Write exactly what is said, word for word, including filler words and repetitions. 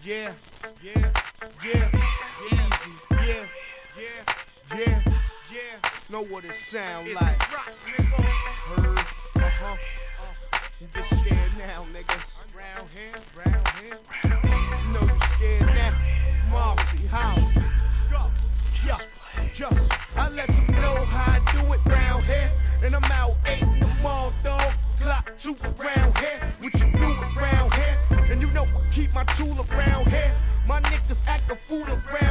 Yeah, yeah, yeah, easy, yeah, yeah, yeah, yeah. Know what it sound It's like. rock, nigga. Heard, uh-huh, uh. You get scared now, niggas. Round here, round here. You know you scared now. Marcy, Holly, Scuff, yeah, yeah. I let them know how I do it round here. And I'm out eight in the mall, dog. Clock two around here. What you do around here? And you know I keep my tool around here. My niggas act a fool around